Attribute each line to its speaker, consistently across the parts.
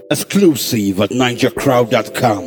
Speaker 1: Exclusive at NigerCrowd.com.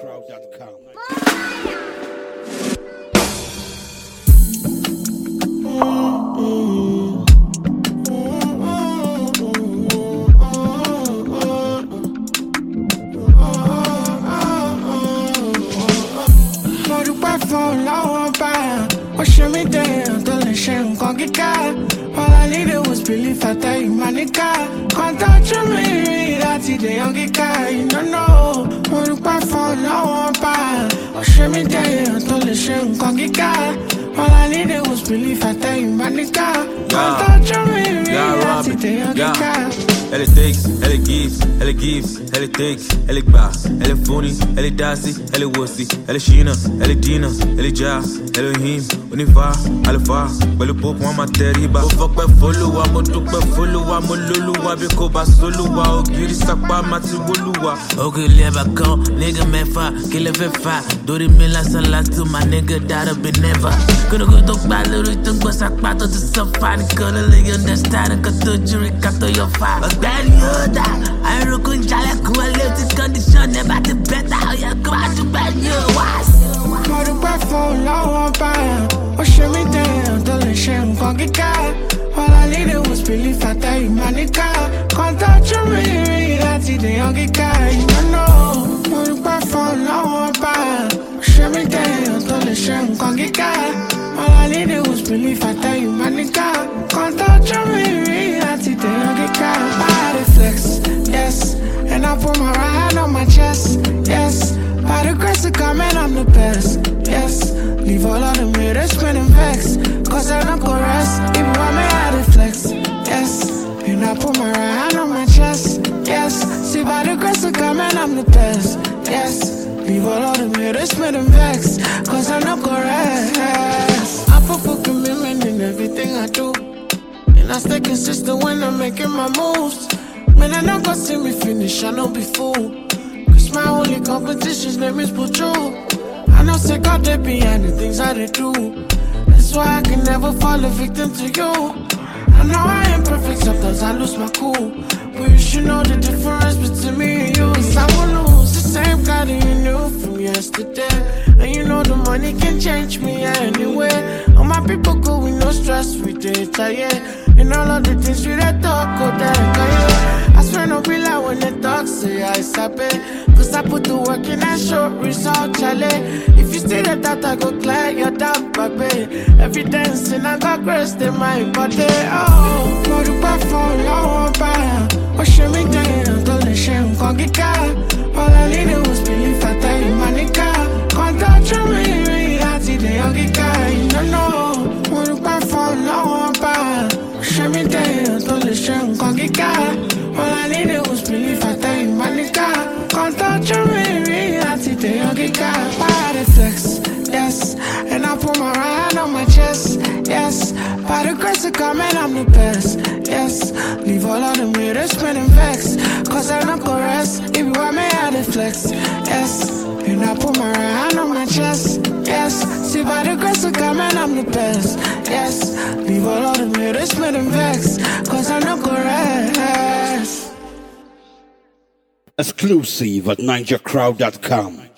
Speaker 2: All I needed was belief, I tell you, my nigga. Can't touch me, that's the young guy. You don't know, what do I fall now? Oh, show me there, until the shame can't get got. All I needed was belief, I tell you, my nigga. Can't touch me, that's the young guy.
Speaker 3: Elle takes, elle gives, elle gives, elle takes, elle bass, elle funny, elle dassy, elle wussy, elle Sheena, elle Dina, elle Jah, elle him, Univa, Alpha, pẹ̀lú pop wọn máa tẹríba. Ó fọpẹ́ f'Olúwa, mo dúpẹ́ f'Olúwa, mo lólúwa bí kò bá sólúwa, ògiri sápá máa ti wólúwa. Òkèlè ẹ̀bà kan, nigga mẹ́fà, kí lẹ fẹ́ fà, dórí mi lásán lásán, my nigga that'll be never. Kórókó tó gbà lórí tó gbọ́ sápá tó ti sọ́fà, nìkan ló lè understand, nǹkan tó jírí ká tó yọ fà. Benny Yoda, I rockin' jale quality condition, never the better. How you go out to Benny Yoda?
Speaker 2: More the breath for long fire. Oh, show me down, don't let shame go get got. All I needed was belief, I tell you, my nigga. Can't touch me, that's the young guy. You don't know, more the breath for long fire. Oh, show me down, don't let shame go get got. All I needed was belief, I tell you, my nigga. Can't touch me, that's the young guy. Flex, yes, and I put my right hand on my chest, yes. By the grace of God, man, I'm the best, yes. Leave all of them haters spinning vex, cause I don't go rest, even when me had it flex, yes. And I put my right hand on my chest, yes. See, by the grace of God, man, I'm the best, yes. Leave all of them haters spinning vex, cause I don't go rest. I put full commitment in everything I do, and I stay consistent when I'm making my moves. Man, I don't go see me finish, I don't be fooled. Cause my only competition's name is Puchu. I know say God they behind the things that they do. That's why I can never fall a victim to you. I know I ain't perfect, sometimes I lose my cool. But you should know the difference between me and you. Cause I won't lose the same guy that you knew from yesterday. And you know the money can change me anyway. All my people go with no stress, we did tired. And all of the things we that talk, go down, I swear no be like when they talk, say I sabi. Cause I put the work in and show result, Charlie. If you stay that I go clear your down, baby. Every dancing I got grace, they my body. Oh, more the back for long fire. Oh, show me down, don't let shame go get got. All I needed was belief, I tell you, my nigga. Can't touch me, that's the young guy. You don't know, more the back for long fire. Show me down, don't let shame go get got. All I needed was belief, I tell you, my nigga. Can't touch me, that's the young guy. Body flex, yes. And I put my right hand on my chest, yes. By the grace of God, man, I'm the best, yes. Leave all of them haters spinning vex, cause I don't go rest, even when me had it flex, yes. And I put my right hand on my chest, yes. See, by the grace of God, man, I'm the best, yes. Leave all of them haters spinning vex, cause I don't go rest.
Speaker 1: Exclusive at NigerCrowd.com.